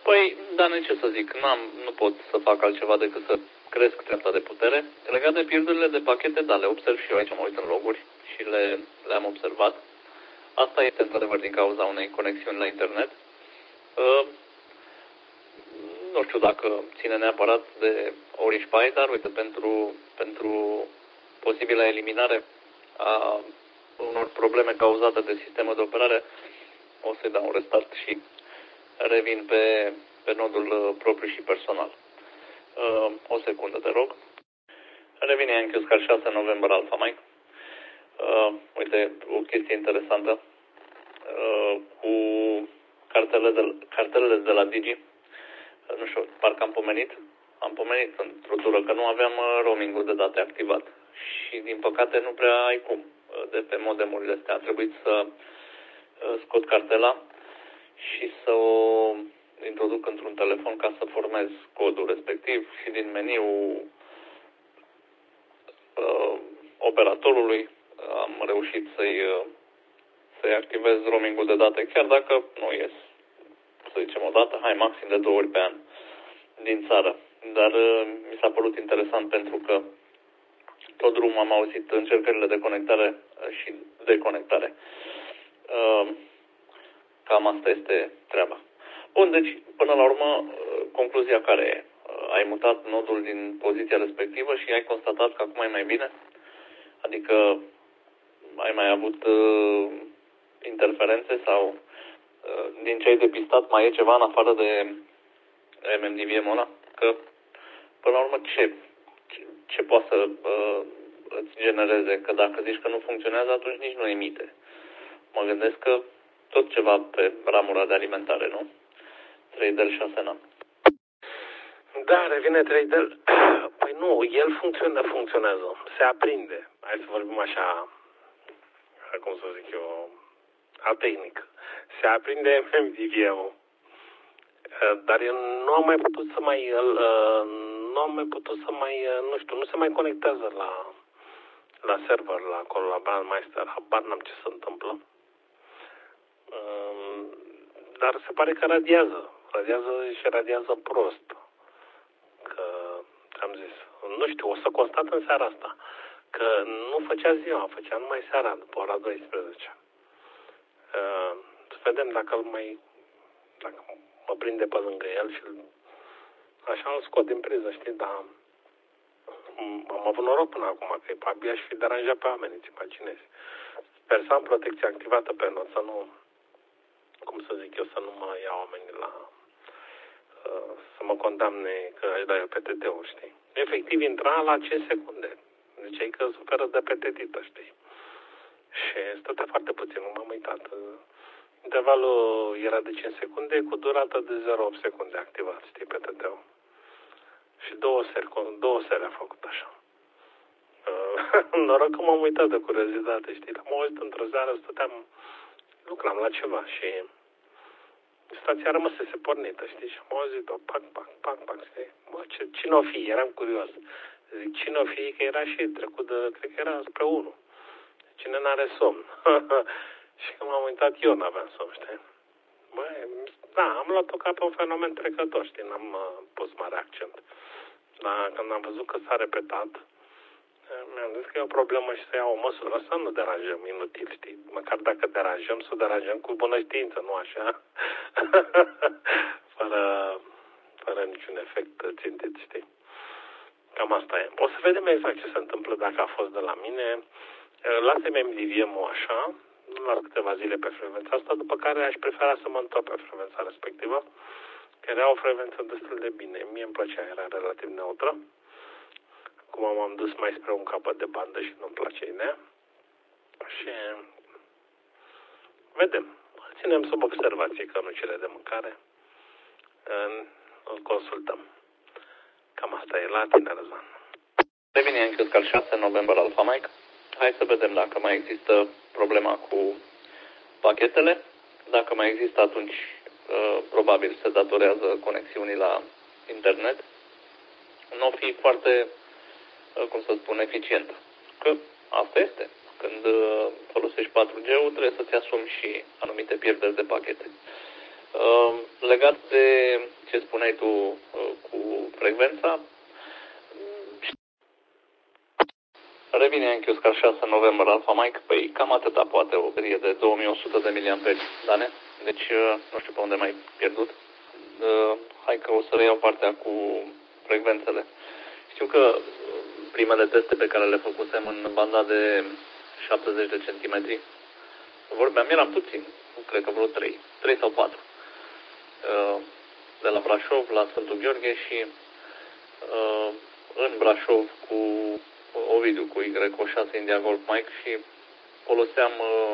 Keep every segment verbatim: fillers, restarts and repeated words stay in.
Păi, dar ce să zic, n-am, nu pot să fac altceva decât să cresc treapta de putere. Legat de pierderile de pachete, da, le observ și eu aici, mă uit în loguri și le, le-am observat. Asta este într-adevăr din cauza unei conexiuni la internet. Uh, nu știu dacă ține neapărat de Orișpai, dar uite, pentru, pentru posibilă eliminare a unor probleme cauzate de sistemul de operare, o să-i dau un restart și revin pe, pe nodul propriu și personal. Uh, o secundă, te rog. Revine Anchiuscar șase noiembrie Alpha Mike. Uh, uite, o chestie interesantă uh, cu cartelele de, cartelele de la Digi. Uh, nu știu, parcă am pomenit. Am pomenit într-o tură că nu aveam uh, roaming-ul de date activat. Și din păcate nu prea ai cum uh, de pe modemurile astea. A trebuit să uh, scot cartela și să o introduc într-un telefon ca să formez codul respectiv și din meniul uh, operatorului am reușit să-i, uh, să-i activez roaming-ul de date, chiar dacă nu ies, să zicem, o dată, hai, maxim de două ori pe an din țară. Dar uh, mi s-a părut interesant pentru că tot drumul am auzit încercările de conectare și deconectare. Uh, Cam asta este treaba. Bun, deci, până la urmă, concluzia care e? Ai mutat nodul din poziția respectivă și ai constatat că acum e mai bine? Adică ai mai avut uh, interferențe sau uh, din ce ai depistat mai e ceva în afară de M M D V M-ul ăla? Că, până la urmă, ce, ce, ce poate să uh, îți genereze? Că dacă zici că nu funcționează, atunci nici nu emite. Mă gândesc că tot ceva pe ramura de alimentare, nu? trei D L șase N. Da, revine trei D L. Păi nu, el funcționează, funcționează. Se aprinde. Hai să vorbim așa, cum să zic eu, a tehnic. Se aprinde M M D V M-ul. Dar eu nu am mai putut să mai, nu am mai putut să mai, nu știu, nu se mai conectează la, la server, la acolo, la Brandmeister. Habar n-am ce se întâmplă. Dar se pare că radiază. Radiază și radiază prost. Că, am zis, nu știu, o să constat în seara asta. Că nu făcea ziua, făcea numai seara, după ora douăsprezece. Uh, să vedem dacă îl mai, dacă mă prinde pe lângă el și așa îl scot din priză, știi, dar am avut noroc până acum, că abia și fi deranjat pe oameni, îți imaginezi. Sper să am protecție activată pe not, să nu, cum să zic eu, să nu mă iau oamenii la, uh, să mă condamne că aș da eu P T T-uri, știi. Efectiv intra la cinci secunde. Ziceai că suferă de petetită, știi. Și stătea foarte puțin, nu m-am uitat. Intervalul era de cinci secunde cu durată de zero virgulă opt secunde activat, știi, P T T-ul. Și două seri, două seri a făcut așa. Uh, noroc că m-am uitat de curiozitate, știi. Am auzit într-o seară, stăteam, lucram la ceva și stația rămăsese pornită, știi, și am auzit-o, pac, pac, pac, pac, știi. Mă, ce, cine o fi? Eram curios. Zic, cine o fi? Că era și trecut de, cred că era spre unu. Cine n-are somn? Și când m-am uitat, eu n-aveam somn, știi? Băi, da, am luat-o ca pe un fenomen trecător, știi, n-am uh, pus mare accent. Dar când am văzut că s-a repetat, mi-am zis că e o problemă și să iau o măsură, să nu deranjăm inutil, știi? Măcar dacă deranjăm, să deranjăm cu bună știință, nu așa? fără, fără niciun efect țintit, știi? Cam asta e. O să vedem exact ce se întâmplă dacă a fost de la mine. Lasă-mi M D V M-ul așa, la câteva zile pe frecvența asta, după care aș prefera să mă întorc pe frecvența respectivă, că era o frecvență destul de bine. Mie îmi plăcea, era relativ neutră. Acum m-am dus mai spre un capăt de bandă și nu-mi place ideea. Și vedem. Ținem sub observație că nu cere de mâncare. Îl consultăm. Cam asta e la tine, Răzvan. Revine Anchiuscar șase noiembrie Alpha Mike. Hai să vedem dacă mai există problema cu pachetele. Dacă mai există, atunci probabil se datorează conexiunii la internet. Nu o fi foarte, cum să spun, eficientă. Că asta este. Când folosești patru G-ul, trebuie să-ți asumi și anumite pierderi de pachete. Uh, legat de ce spuneai tu uh, cu frecvența, revine în Chioscar șase noiembrie Alpha Mike, păi cam atâta poate o baterie de două mii o sută de miliamperi, Dane, deci uh, nu știu pe unde mai pierdut. Uh, hai că o să reiau partea cu frecvențele. Știu că primele teste pe care le făcusem în banda de șaptezeci de centimetri, vorbeam, eram puțin, cred că vreo trei, trei sau patru. De la Brașov la Sfântul Gheorghe și în Brașov cu Ovidiu, cu Y șase India Golf Mike și foloseam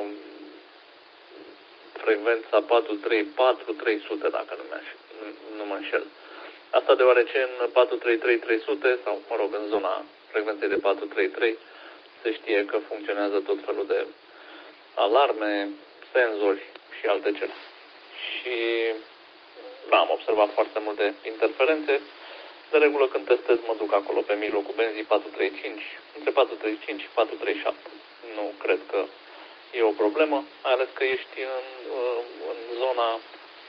frecvența patru trei patru trei sute, dacă nu, nu mă înșel. Asta deoarece în patru trei trei trei sute sau, mă rog, în zona frecvenței de patru trei trei se știe că funcționează tot felul de alarme, senzori și alte cele. Și da, am observat foarte multe interferențe. De regulă când testez mă duc acolo pe mijlocul benzii patru trei cinci, între patru trei cinci și patru trei șapte. Nu cred că e o problemă, mai ales că ești în, în zona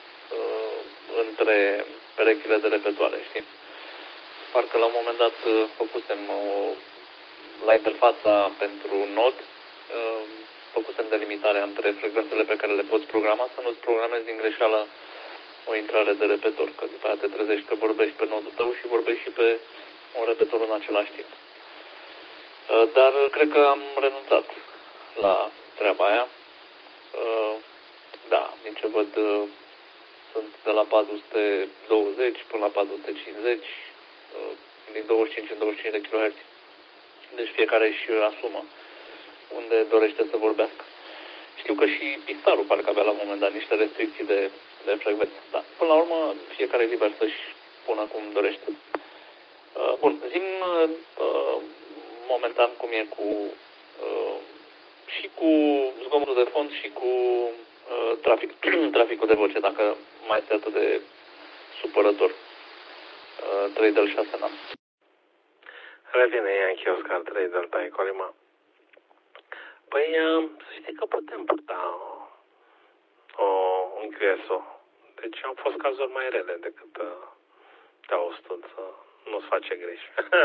între perechile de repetoare, știi? Parcă la un moment dat făcusem o, la interfața pentru nod, făcusem delimitarea între frecvențele pe care le poți programa, să nu-ți programezi din greșeală o intrare de repetor, că după aceea te trezești că vorbești pe nodul tău și vorbești și pe un repetor în același timp. Dar cred că am renunțat la treaba aia. Da, din ce văd, sunt de la patru sute douăzeci până la patru sute cincizeci, din douăzeci și cinci în douăzeci și cinci de kilohertz. Deci fiecare își asumă unde dorește să vorbească. Știu că și Pistarul parcă avea la un moment dat niște restricții de, de frecvență. Da, până la urmă, fiecare e liber să-și pună cum dorește. Uh, bun, zi-mi uh, momentan cum e cu uh, și cu zgomotul de fond și cu uh, trafic, traficul de voce, dacă mai este atât de supărător. Uh, trei Delta șase N. Revine Yankee Oscar trei Delta Ecolima. Păi, să știi că putem purta o, un Q S O. Deci au fost cazuri mai rele decât te-au stut să nu-ți face greș.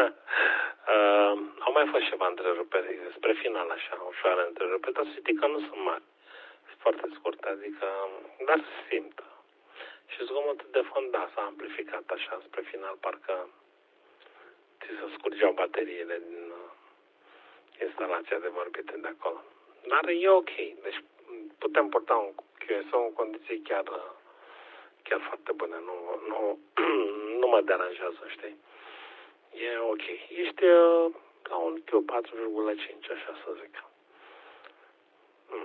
uh, au mai fost ceva întreruperi, spre final așa, ușoare întreruperi, dar să știi că nu sunt mari. Sunt foarte scurte, adică, dar se simt. Și zgomotul de fond, da, s-a amplificat așa, spre final, parcă ți se scurgeau bateriile din instalația de vorbite de acolo. Dar e ok. Deci putem purta un Q S O în condiții chiar, chiar foarte bune. Nu, nu, nu mă deranjează, știi? E ok. Ești la un Q patru virgulă cinci, așa să zic. Hmm.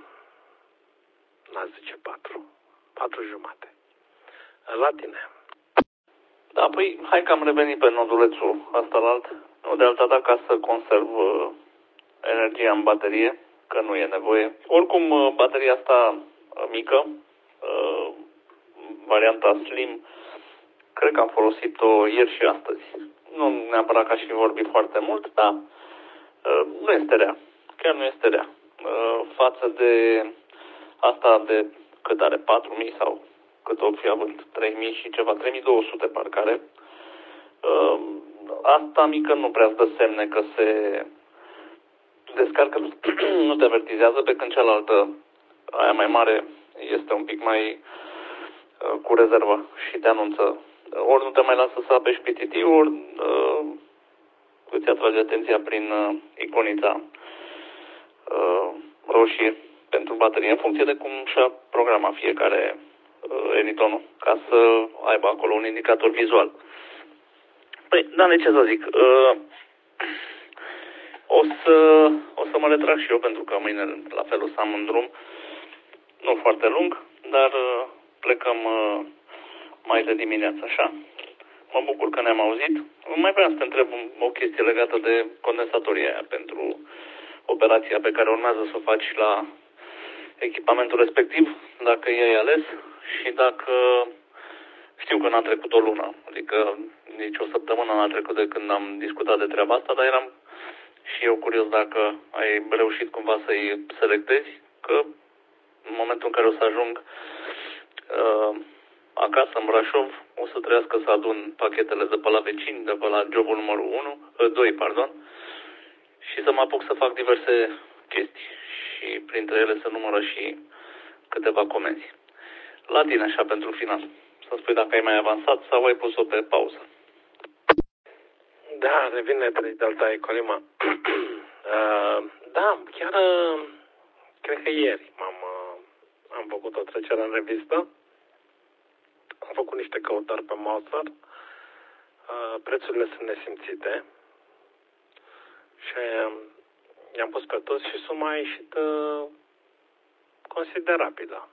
N-aș zice patru. patru jumate. La tine. Da, păi hai că am revenit pe nodulețul ăsta la alt. Nu de alta dată ca să conserv uh, energia în baterie, că nu e nevoie. Oricum, uh, bateria asta uh, mică, uh, varianta Slim, cred că am folosit-o ieri și astăzi. Nu neapărat că aș fi vorbit foarte mult, dar uh, nu este rea. Chiar nu este rea. Uh, față de asta de cât are, patru mii sau cât o fi având, trei mii și ceva, trei mii două sute parcare. Uh, asta mică nu prea îți dă semne că se descarcă, nu te avertizează, pe când cealaltă, aia mai mare, este un pic mai uh, cu rezervă și te anunță. Ori nu te mai lasă să apeși pe T T, ori uh, îți atrage atenția prin uh, iconița uh, roșie pentru baterie, în funcție de cum și-a programat fiecare uh, Enitonul, ca să aibă acolo un indicator vizual. Păi, da, ce să zic, uh, o să, o să mă retrag și eu, pentru că mâine la fel o să am un drum, nu foarte lung, dar uh, plecăm uh, mai de dimineață, așa. Mă bucur că ne-am auzit. Mai vreau să te întreb o chestie legată de condensatorii aia pentru operația pe care urmează să o faci la echipamentul respectiv, dacă i-ai ales și dacă știu că n-a trecut o lună, adică nici o săptămână n-a trecut de când am discutat de treaba asta, dar eram și eu curios dacă ai reușit cumva să-i selectezi, că în momentul în care o să ajung uh, acasă în Brașov, o să trebuiască să adun pachetele de pe la vecini, de pe la jobul numărul unu, doi, pardon, și să mă apuc să fac diverse chestii și printre ele să numără și câteva comenzi. La tine, așa, pentru final, să spui dacă ai mai avansat sau ai pus-o pe pauză. Da, revine trei Delta Ecolima. uh, da, chiar uh, cred că ieri m-am, uh, am făcut o trecere în revistă. Am făcut niște căutări pe Mauser. Uh, prețurile sunt nesimțite. Și uh, i-am pus pe toți și suma a ieșit uh, considerabilă.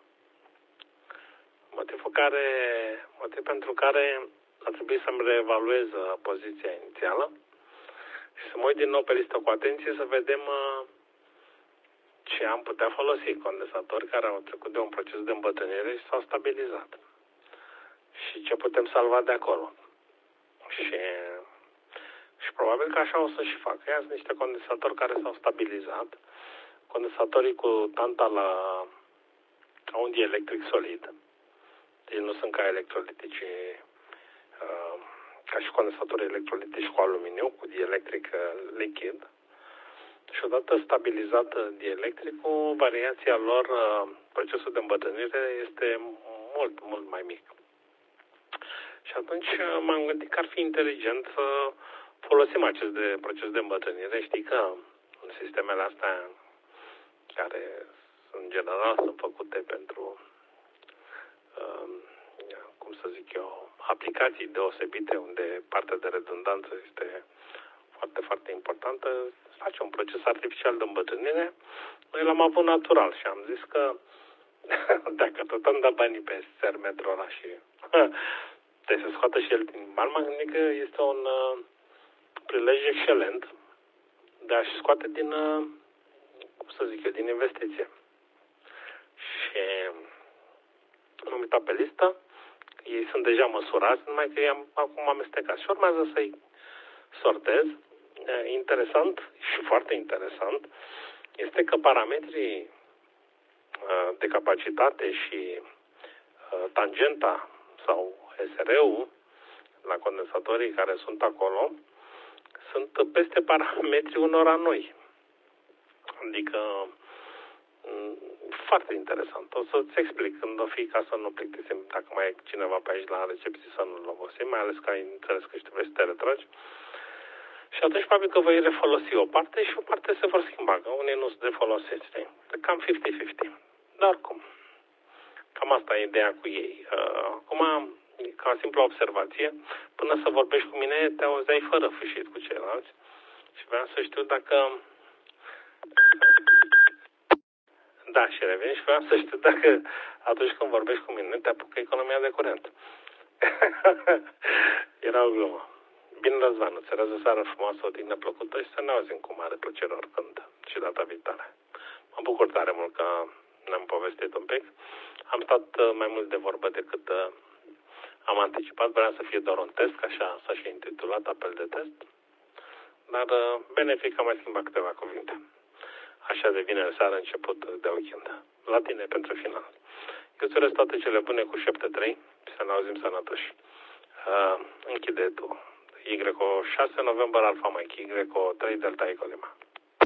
Motivul, care, motiv pentru care a trebuit să-mi reevaluez poziția inițială și să mă uit din nou pe listă cu atenție să vedem uh, ce am putea folosi. Condensatori care au trecut de un proces de îmbătrânire și s-au stabilizat. Și ce putem salva de acolo. Și, și probabil că așa o să și fac. Ia sunt niște condensatori care s-au stabilizat. Condensatorii cu tanta la un dielectric solid. Deci nu sunt ca electrolitici, uh, ca și condensatorii electrolitici cu aluminiu, cu dielectric uh, lichid. Și odată stabilizat dielectricul, variația lor, uh, procesul de îmbătrânire este mult, mult mai mic. Și atunci uh, m-am gândit că ar fi inteligent să folosim acest de, proces de îmbătrânire. Știi că în sistemele astea, care în general sunt făcute pentru Uh, cum să zic eu, aplicații deosebite unde partea de redundanță este foarte, foarte importantă, face un proces artificial de îmbătrânire. Noi l-am avut natural și am zis că dacă tot am dat banii pe sermetrul ăla și trebuie să scoată și el din bani, m-am gândit că este un uh, prilej excelent de a-și scoate din, uh, cum să zic eu, din investiție. Și m-am uitat pe listă, ei sunt deja măsurați, numai că i-am acum amestecat și urmează să-i sortez. Interesant și foarte interesant este că parametrii de capacitate și tangenta sau S R-ul la condensatorii care sunt acolo sunt peste parametrii unora noi. Adică foarte interesant. O să-ți explic când o fi, ca să nu plictisim, dacă mai e cineva pe aici la recepție să nu-l obosim, mai ales că ai înțeles că și trebuie să te retragi. Și atunci probabil că voi refolosi o parte și o parte se vor schimba, că unii nu sunt de folosit, știi? Cam cincizeci cincizeci. Dar oricum, cam asta e ideea cu ei. Acum, ca o simplă observație, până să vorbești cu mine, te auzeai fără fâșit cu ceilalți și vreau să știu dacă... Da, și revin și vreau să știu dacă atunci când vorbești cu mine te apucă economia de curent. Era o glumă. Bine, Răzvan, îți urez o seară frumoasă, o dignă plăcută și să ne auzim cu mare plăcere oricând și data viitoare. Mă bucur tare mult că ne-am povestit un pic. Am stat mai mult de vorbă decât am anticipat. Vreau să fie doar un test, așa s-a și intitulat, apel de test. Dar benefic am mai schimbat câteva cuvinte. Așa de vineri seara, început de weekend. La tine pentru final. Eu îți urez toate cele bune cu șapte trei și să ne auzim sănătoși. Uh, închide tu. Y șase November Alfa Mike, Y trei Delta Ecolima.